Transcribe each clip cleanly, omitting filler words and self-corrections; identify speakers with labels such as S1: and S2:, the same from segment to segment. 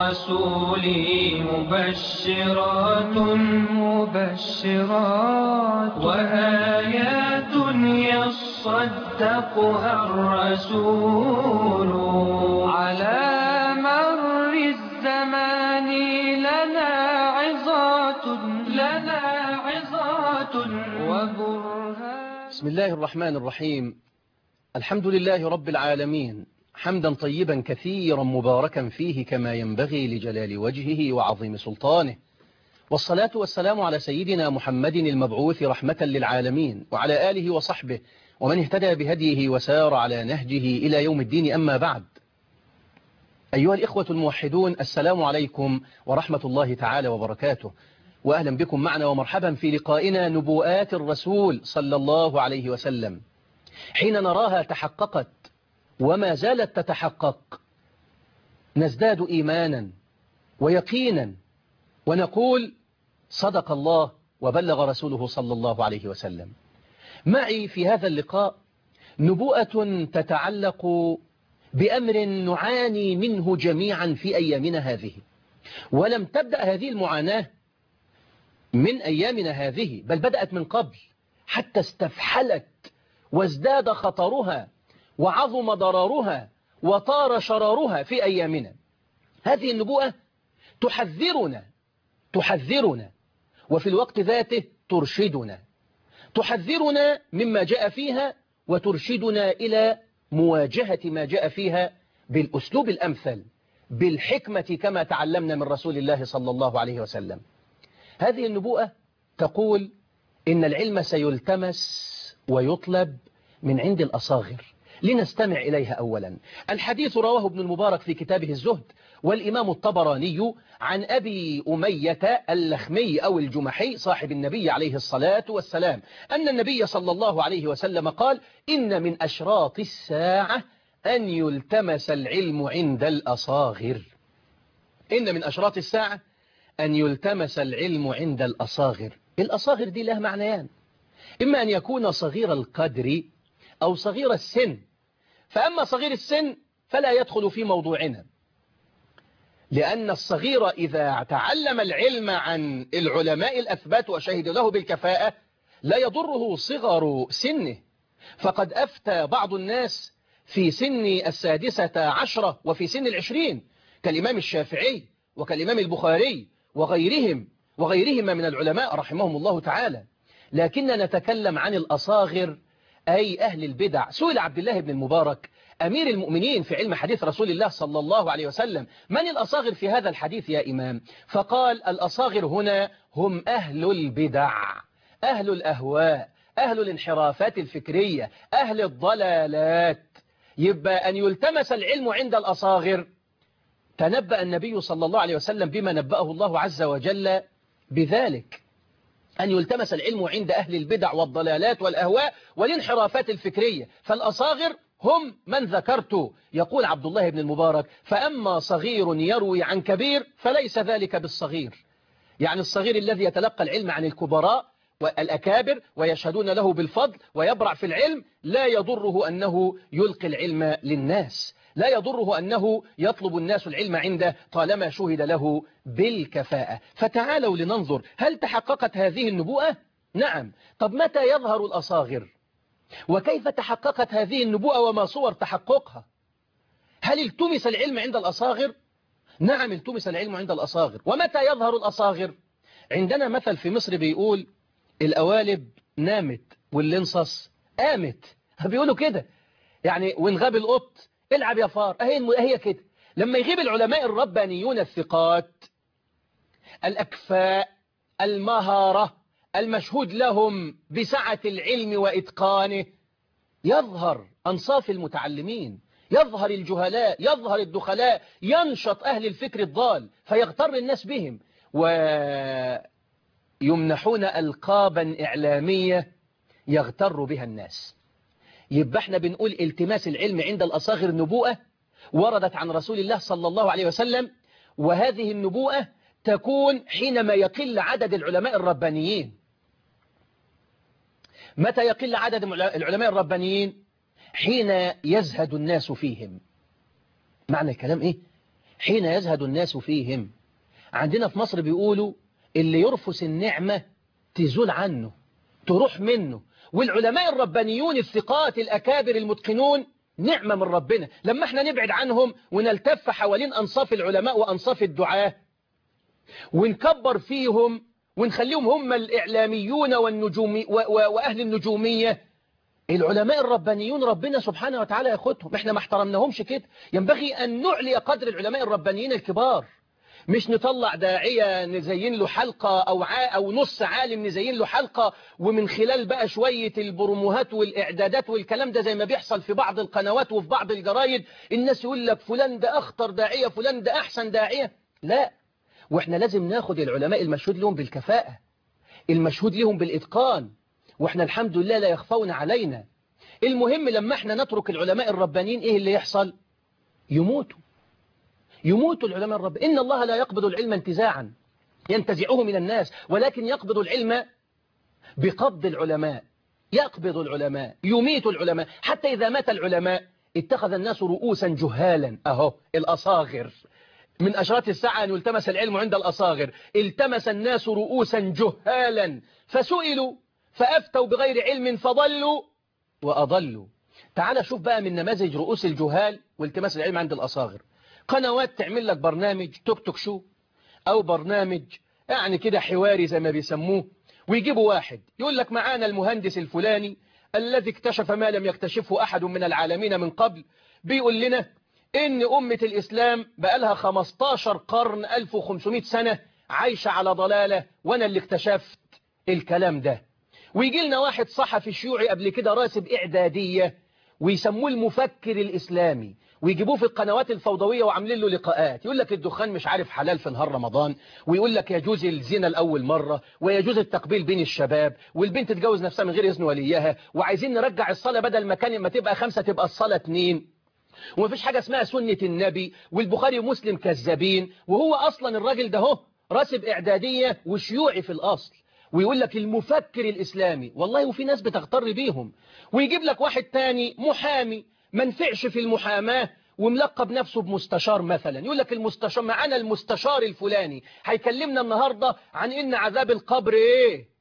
S1: رسولي مبشرات وآيات يصدقها الرسول على مر الزمان لنا عظات وبرهان.
S2: بسم الله الرحمن الرحيم. الحمد لله رب العالمين، حمدا طيبا كثيرا مباركا فيه كما ينبغي لجلال وجهه وعظيم سلطانه، والصلاة والسلام على سيدنا محمد المبعوث رحمة للعالمين وعلى آله وصحبه ومن اهتدى بهديه وسار على نهجه إلى يوم الدين. أما بعد، أيها الإخوة الموحدون، السلام عليكم ورحمة الله تعالى وبركاته، وأهلا بكم معنا ومرحبا في لقائنا نبوءات الرسول صلى الله عليه وسلم. حين نراها تحققت وما زالت تتحقق نزداد إيمانا ويقينا ونقول صدق الله وبلغ رسوله صلى الله عليه وسلم. معي في هذا اللقاء نبوءة تتعلق بأمر نعاني منه جميعا في أيامنا هذه، ولم تبدأ هذه المعاناة من أيامنا هذه، بل بدأت من قبل حتى استفحلت وازداد خطرها وعظم ضررها وطار شرارها في أيامنا. هذه النبوءة تحذرنا وفي الوقت ذاته تحذرنا مما جاء فيها وترشدنا إلى مواجهة ما جاء فيها بالأسلوب الأمثل، بالحكمة كما تعلمنا من رسول الله صلى الله عليه وسلم. هذه النبوءة تقول إن العلم سيلتمس ويطلب من عند الأصاغر. لنستمع إليها أولا. الحديث رواه ابن المبارك في كتابه الزهد، والإمام الطبراني عن أبي أمية اللخمي أو الجمحي صاحب النبي عليه الصلاة والسلام أن النبي صلى الله عليه وسلم قال: إن من أشراط الساعة أن يلتمس العلم عند الأصاغر. إن من أشراط الساعة أن يلتمس العلم عند الأصاغر. الأصاغر دي لها معنيان: إما أن يكون صغير القدر أو صغير السن. فأما صغير السن فلا يدخل في موضوعنا، لأن الصغير إذا تعلم العلم عن العلماء الأثبات وشهد له بالكفاءة لا يضره صغر سنه. فقد أفتى بعض الناس في سن 16 وفي سن 20 كالإمام الشافعي وكالإمام البخاري وغيرهما من العلماء رحمهم الله تعالى. لكننا نتكلم عن الأصاغر أي أهل البدع. سئل عبد الله بن المبارك أمير المؤمنين في علم حديث رسول الله صلى الله عليه وسلم: من الأصاغر في هذا الحديث يا إمام؟ فقال: الأصاغر هنا هم أهل البدع، أهل الأهواء، أهل الانحرافات الفكرية، أهل الضلالات. يبقى أن يلتمس العلم عند الأصاغر. تنبأ النبي صلى الله عليه وسلم بما نبأه الله عز وجل بذلك، أن يلتمس العلم عند أهل البدع والضلالات والأهواء والانحرافات الفكرية. فالأصاغر هم من ذكرت. يقول عبد الله بن المبارك: فأما صغير يروي عن كبير فليس ذلك بالصغير. يعني الصغير الذي يتلقى العلم عن الكبراء والأكابر ويشهدون له بالفضل ويبرع في العلم لا يضره أنه يلقي العلم للناس، لا يضره أنه يطلب الناس العلم عنده طالما شهد له بالكفاءة. فتعالوا لننظر، هل تحققت هذه النبوءة؟ نعم. طب متى يظهر الأصاغر؟ وكيف تحققت هذه النبوءة وما صور تحققها؟ هل التمس العلم عند الأصاغر؟ نعم، التمس العلم عند الأصاغر. ومتى يظهر الأصاغر؟ عندنا مثل في مصر بيقول: القوالب نامت واللنصص قامت. بيقولوا كده يعني، وإن غاب القط العب يا فار. هي كده. لما يغيب العلماء الربانيون الثقات الأكفاء المهارة المشهود لهم بسعة العلم وإتقانه، يظهر أنصاف المتعلمين، يظهر الجهلاء، يظهر الدخلاء، ينشط أهل الفكر الضال فيغتر الناس بهم ويمنحون ألقابا إعلامية يغتر بها الناس. يبقى احنا بنقول التماس العلم عند الأصاغر نبوءة وردت عن رسول الله صلى الله عليه وسلم، وهذه النبوءة تكون حينما يقل عدد العلماء الربانيين. متى يقل عدد العلماء الربانيين؟ حين يزهد الناس فيهم. معنى الكلام إيه؟ حين يزهد الناس فيهم. عندنا في مصر بيقولوا اللي يرفس النعمة تزول عنه، تروح منه. والعلماء الربانيون الثقات الأكابر المتقنون نعمة من ربنا. لما احنا نبعد عنهم ونلتف حوالين أنصاف العلماء وأنصاف الدعاة ونكبر فيهم ونخليهم هم الإعلاميون والنجوم وأهل النجومية، العلماء الربانيون ربنا سبحانه وتعالى ياخدهم. احنا ما احترمناهمش كده. ينبغي أن نعلي قدر العلماء الربانيين الكبار، مش نطلع داعية نزين له حلقة أو نص عالم نزين له حلقة، ومن خلال بقى شوية البروموهات والإعدادات والكلام ده زي ما بيحصل في بعض القنوات وفي بعض الجرايد، الناس يقول لك فلان ده أخطر داعية، فلان ده أحسن داعية. لا، وإحنا لازم ناخد العلماء المشهود لهم بالكفاءة، المشهود لهم بالإتقان، وإحنا الحمد لله لا يخفون علينا. المهم لما إحنا نترك العلماء الربانيين إيه اللي يحصل؟ يموت العلماء الرب. إن الله لا يقبض العلم انتزاعا ينتزعه من الناس، ولكن يقبض العلم بقبض العلماء. يقبض العلماء، يميت العلماء. حتى إذا مات العلماء اتخذ الناس رؤوسا جهالا. أهو الأصاغر، من أشراط الساعة أن يلتمس العلم عند الأصاغر. التمس الناس رؤوسا جهالا فسئلوا فأفتوا بغير علم فضلوا وأضلوا. تعال شوف بقى من نماذج رؤوس الجهال والتماس العلم عند الأصاغر. قنوات تعمل لك برنامج توك شو أو برنامج يعني كده حواري زي ما بيسموه، ويجيبوا واحد يقول لك معانا المهندس الفلاني الذي اكتشف ما لم يكتشفه أحد من العالمين من قبل، بيقول لنا إن أمة الإسلام بقالها 15 قرن 1500 سنة عايشة على ضلالة، وأنا اللي اكتشفت الكلام ده. ويجي لنا واحد صحفي شيوعي قبل كده راسب إعدادية ويسموه المفكر الإسلامي، ويجيبوه في القنوات الفوضوية وعاملين له لقاءات، يقول لك الدخان مش عارف حلال في نهار رمضان، ويقول لك يجوز الزنا الأول مرة، ويجوز التقبيل بين الشباب، والبنت تتجوز نفسها من غير إذن وليها، وعايزين نرجع الصلاة بدل ما كان ما تبقى 5 تبقى الصلاة 2، ومفيش حاجة اسمها سنة النبي، والبخاري ومسلم كذابين. وهو أصلا الراجل ده هو راسب إعدادية وشيوعي في الأصل، ويقول لك المفكر الإسلامي. والله وفي ناس بتغتر بيهم. ويجيب لك واحد تاني محامي منفعش في المحاماة وملقب نفسه بمستشار مثلا، يقول لك المستشار معانا، المستشار الفلاني هيكلمنا النهاردة عن إن عذاب القبر إيه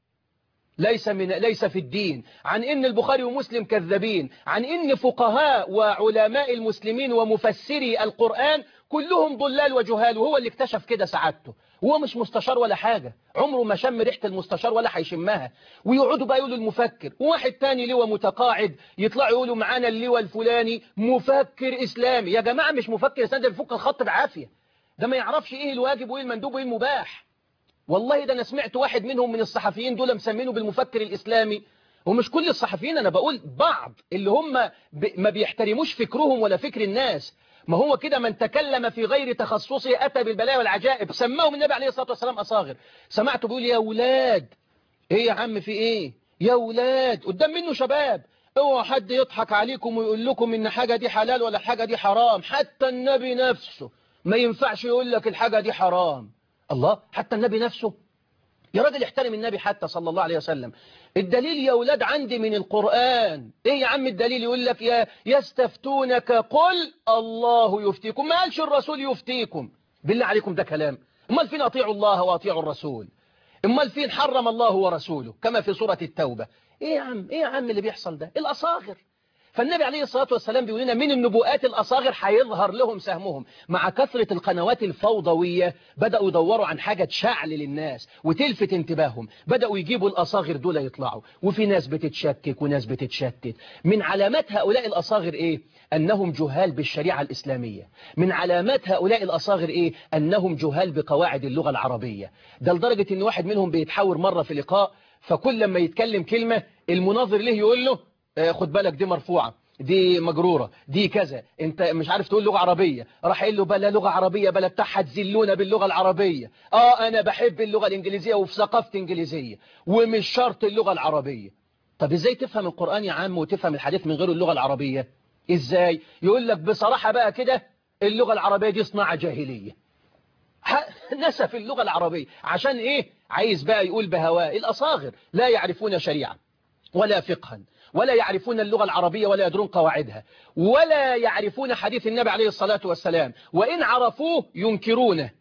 S2: ليس في الدين، عن إن البخاري ومسلم كذابين، عن إن فقهاء وعلماء المسلمين ومفسري القرآن كلهم ضلال وجهال، وهو اللي اكتشف كده سعادته. هو مش مستشار ولا حاجة، عمره ما شم ريحة المستشار ولا هيشمها. ويقعدوا بقى يقولوا المفكر. وواحد تاني لواء متقاعد يطلعوا يقولوا معانا اللواء الفلاني مفكر إسلامي. يا جماعة مش مفكر إسلامي، ده بيفك الخط بعافية، ده ما يعرفش إيه الواجب وإيه المندوب وإيه المباح. والله ده أنا سمعت واحد منهم من الصحفيين دول مسمينه بالمفكر الإسلامي. ومش كل الصحفيين، أنا بقول بعض اللي هم ما بيحترموش فكرهم ولا فكر الناس. ما هو كده من تكلم في غير تخصصه أتى بالبلايا والعجائب. سماهم النبي عليه الصلاة والسلام أصاغر. سمعته بيقول يا ولاد إيه يا عم في إيه يا ولاد، قدام منه شباب، اوعى حد يضحك عليكم ويقول لكم إن حاجة دي حلال ولا حاجة دي حرام. حتى النبي نفسه ما ينفعش يقول لك الحاجة دي حرام. الله، حتى النبي نفسه؟ يا راجل احترم النبي حتى صلى الله عليه وسلم. الدليل يا أولاد عندي من القرآن. ايه يا عم الدليل؟ يقول لك يستفتونك قل الله يفتيكم، ما قالش الرسول يفتيكم. بالله عليكم ده كلام؟ امال فين اطيعوا الله واطيعوا الرسول؟ امال فين حرم الله ورسوله كما في سورة التوبة؟ ايه يا عم اللي بيحصل ده؟ الأصاغر. فالنبي عليه الصلاة والسلام بيقول لنا من النبوءات الأصاغر هيظهر لهم سهمهم. مع كثرة القنوات الفوضوية بدأوا يدوروا عن حاجة تشعل للناس وتلفت انتباههم، بدأوا يجيبوا الأصاغر دول يطلعوا، وفي ناس بتتشكك وناس بتتشتت. من علامات هؤلاء الأصاغر إيه؟ أنهم جهال بالشريعة الإسلامية. من علامات هؤلاء الأصاغر إيه؟ أنهم جهال بقواعد اللغة العربية. ده لدرجة أن واحد منهم بيتحاور مرة في لقاء، فكل لما يتكلم كلمة المناظر له يقول له خد بالك دي مرفوعة، دي مجرورة، دي كذا، انت مش عارف تقول لغة عربية. راح قال له بلا لغة عربية بلا بتاعها تذلونا باللغة العربية. انا بحب اللغة الانجليزية وفي ثقافة انجليزية ومش شرط اللغة العربية. طب ازاي تفهم القرآن يا عم وتفهم الحديث من غير اللغة العربية؟ ازاي؟ يقول لك بصراحة بقى كده اللغة العربية دي صناعة جاهلية. نسف اللغة العربية عشان ايه؟ عايز بقى يقول بهواه. الأصاغر لا يعرفون شريعة ولا فقها ولا يعرفون اللغة العربية ولا يدرون قواعدها ولا يعرفون حديث النبي عليه الصلاة والسلام، وإن عرفوه ينكرونه،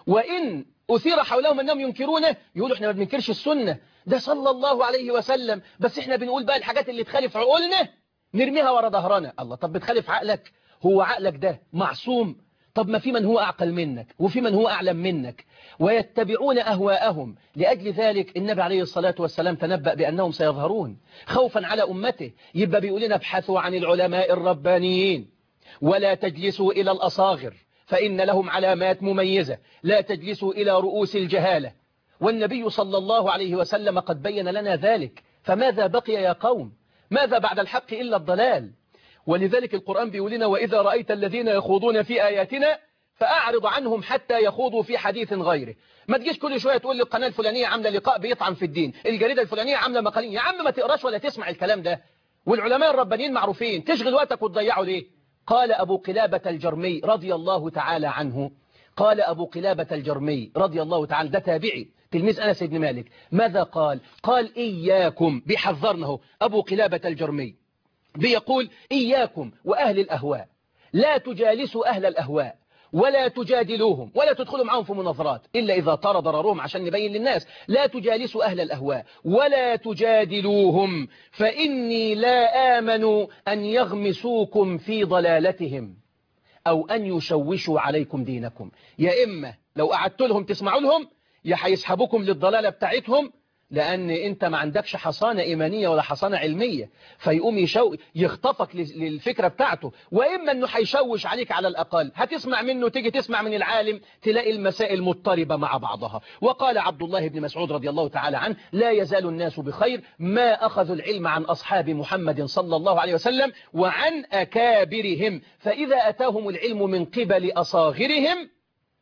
S2: وإن أثير حولهم أنهم ينكرونه يقولوا إحنا ما بننكرش السنة، ده صلى الله عليه وسلم، بس إحنا بنقول بقى الحاجات اللي تخالف عقولنا نرميها ورا ظهرنا. الله، طب بتخالف عقلك؟ هو عقلك ده معصوم؟ طب ما في من هو أعقل منك وفي من هو أعلم منك، ويتبعون أهواءهم. لأجل ذلك النبي عليه الصلاة والسلام تنبأ بأنهم سيظهرون خوفا على أمته، يبقى بيقول لنا ابحثوا عن العلماء الربانيين ولا تجلسوا إلى الأصاغر فإن لهم علامات مميزة، لا تجلسوا إلى رؤوس الجهالة. والنبي صلى الله عليه وسلم قد بين لنا ذلك، فماذا بقي يا قوم؟ ماذا بعد الحق إلا الضلال؟ ولذلك القرآن بيقول لنا وإذا رأيت الذين يخوضون في آياتنا فأعرض عنهم حتى يخوضوا في حديث غيره. ما تجيش كل شوية تقول لي القناة الفلانية عاملة لقاء بيطعن في الدين، الجريدة الفلانية عاملة مقالين. يا عم ما تقراش ولا تسمع الكلام ده، والعلماء الربانيين معروفين، تشغل وقتك وتضيعه ليه؟ قال أبو قلابة الجرمي رضي الله تعالى عنه، قال أبو قلابة الجرمي رضي الله تعالى، ده تابعي تلميذ أنس بن مالك، ماذا قال؟ قال إياكم، بيحذرنه أبو قلابة الجرمي، بيقول إياكم وأهل الأهواء، لا تجالسوا أهل الأهواء ولا تجادلوهم ولا تدخلوا معهم في مناظرات إلا إذا طار ضررهم، عشان نبين للناس. لا تجالسوا أهل الأهواء ولا تجادلوهم فإني لا آمن أن يغمسوكم في ضلالتهم أو أن يشوشوا عليكم دينكم. يا إما لو قعدت لهم تسمعوا لهم يا هيسحبوكم للضلالة بتاعتهم، لأن أنت ما عندكش حصانة إيمانية ولا حصانة علمية، فيقوم يخطفك للفكرة بتاعته، وإما أنه هيشوش عليك على الأقل، هتسمع منه تيجي تسمع من العالم تلاقي المسائل مضطربة مع بعضها. وقال عبد الله بن مسعود رضي الله تعالى عنه لا يزال الناس بخير ما أخذوا العلم عن أصحاب محمد صلى الله عليه وسلم وعن أكابرهم، فإذا أتاهم العلم من قبل أصاغرهم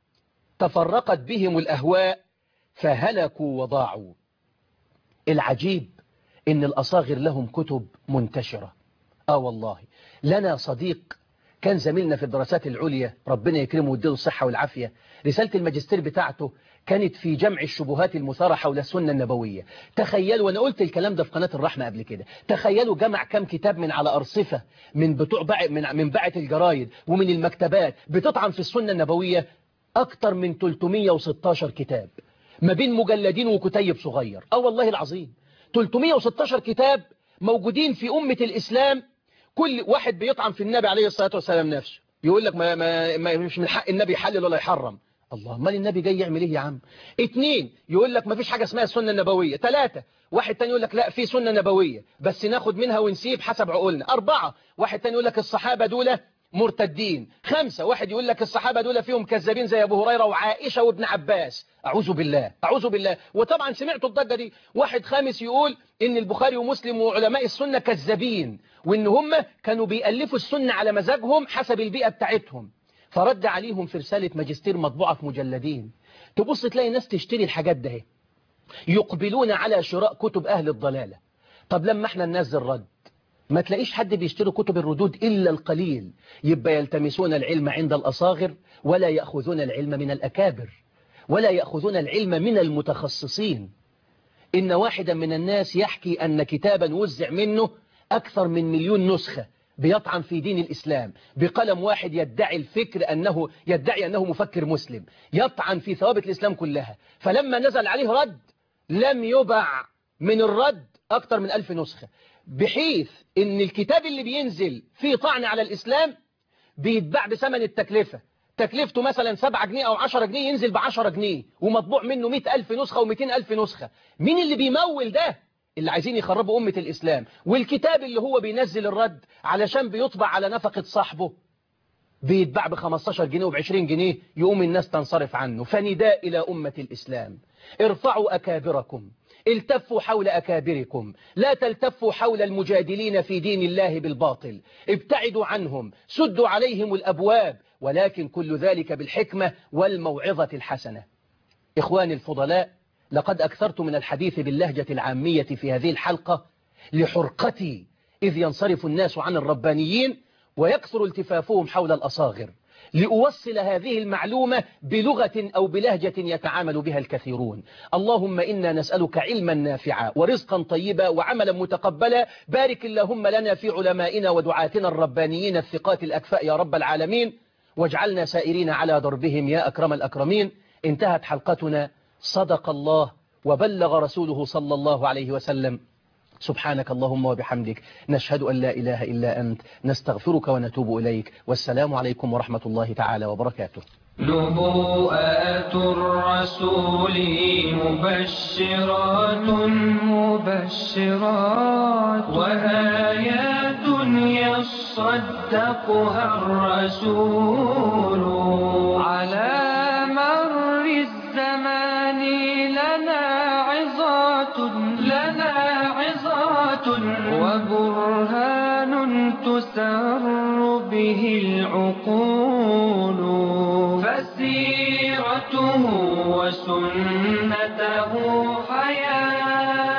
S2: تفرقت بهم الأهواء فهلكوا وضاعوا. العجيب إن الأصاغر لهم كتب منتشرة. والله لنا صديق كان زميلنا في الدراسات العليا ربنا يكرمه ويديله الصحة والعافية، رسالة الماجستير بتاعته كانت في جمع الشبهات المثارة حول السنة النبوية. تخيلوا، وأنا قلت الكلام ده في قناة الرحمة قبل كده، تخيلوا جمع كم كتاب من على أرصفة من بتوع من باعة الجرايد ومن المكتبات بتطعن في السنة النبوية، أكتر من 316 كتاب ما بين مجلدين وكتيب صغير. والله العظيم 316 كتاب موجودين في أمة الإسلام، كل واحد بيطعن في النبي عليه الصلاة والسلام نفسه، يقول لك ما مش من حق النبي يحلل ولا يحرم. الله، مال النبي جاي يعمل ايه يا عم؟ 2 يقول لك ما فيش حاجة اسمها السنة النبوية. 3 واحد تاني يقول لك لا في سنة نبوية بس ناخد منها ونسيب حسب عقولنا. 4 واحد تاني يقول لك الصحابة دول مرتدين. 5 واحد يقول لك الصحابة دول فيهم كذابين زي أبو هريرة وعائشة وابن عباس. أعوذ بالله أعوذ بالله. وطبعا سمعتوا الضجة دي. واحد خامس يقول إن البخاري ومسلم وعلماء السنة كذابين، وإن هم كانوا بيألفوا السنة على مزاجهم حسب البيئة بتاعتهم. فرد عليهم في رسالة ماجستير مطبوعة في مجلدين. تبص تلاقي ناس تشتري الحاجات ده، يقبلون على شراء كتب أهل الضلالة. طب لما احنا ننزل رد ما تلاقيش حد بيشتري كتب الردود إلا القليل، يبقى يلتمسون العلم عند الأصاغر ولا يأخذون العلم من الأكابر ولا يأخذون العلم من المتخصصين. إن واحدا من الناس يحكي أن كتابا وزع منه أكثر من 1,000,000 نسخة بيطعن في دين الإسلام بقلم واحد، يدعي أنه مفكر مسلم، يطعن في ثوابت الإسلام كلها. فلما نزل عليه رد لم يبع من الرد أكثر من 1000 نسخة، بحيث ان الكتاب اللي بينزل فيه طعن على الإسلام بيتباع بثمن التكلفة، تكلفته مثلا 7 جنيه أو 10 جنيه ينزل ب10 جنيه ومطبوع منه 100,000 نسخة و200,000 نسخة. مين اللي بيمول ده؟ اللي عايزين يخربوا أمة الإسلام. والكتاب اللي هو بينزل الرد علشان بيطبع على نفقة صاحبه بيتباع ب15 جنيه وب20 جنيه، يقوم الناس تنصرف عنه. فنداء إلى أمة الإسلام: ارفعوا أكابركم، التفوا حول أكابركم، لا تلتفوا حول المجادلين في دين الله بالباطل، ابتعدوا عنهم، سدوا عليهم الأبواب، ولكن كل ذلك بالحكمة والموعظة الحسنة. إخواني الفضلاء، لقد أكثرت من الحديث باللهجة العامية في هذه الحلقة لحرقتي إذ ينصرف الناس عن الربانيين ويكثر التفافهم حول الأصاغر. لأوصل هذه المعلومة بلغة أو بلهجة يتعامل بها الكثيرون. اللهم إنا نسألك علما نافعا ورزقا طيبا وعملا متقبلا. بارك اللهم لنا في علمائنا ودعاتنا الربانيين الثقات الأكفاء يا رب العالمين، واجعلنا سائرين على دربهم يا أكرم الأكرمين. انتهت حلقتنا. صدق الله وبلغ رسوله صلى الله عليه وسلم. سبحانك اللهم وبحمدك، نشهد أن لا إله إلا أنت، نستغفرك ونتوب إليك، والسلام عليكم ورحمة الله تعالى وبركاته.
S1: نبوءات الرسول مبشرات وآيات يصدقها الرسول. على مر الزمان لنا عظات وبرهان تسر به العقول. فسيرته وسنته حياة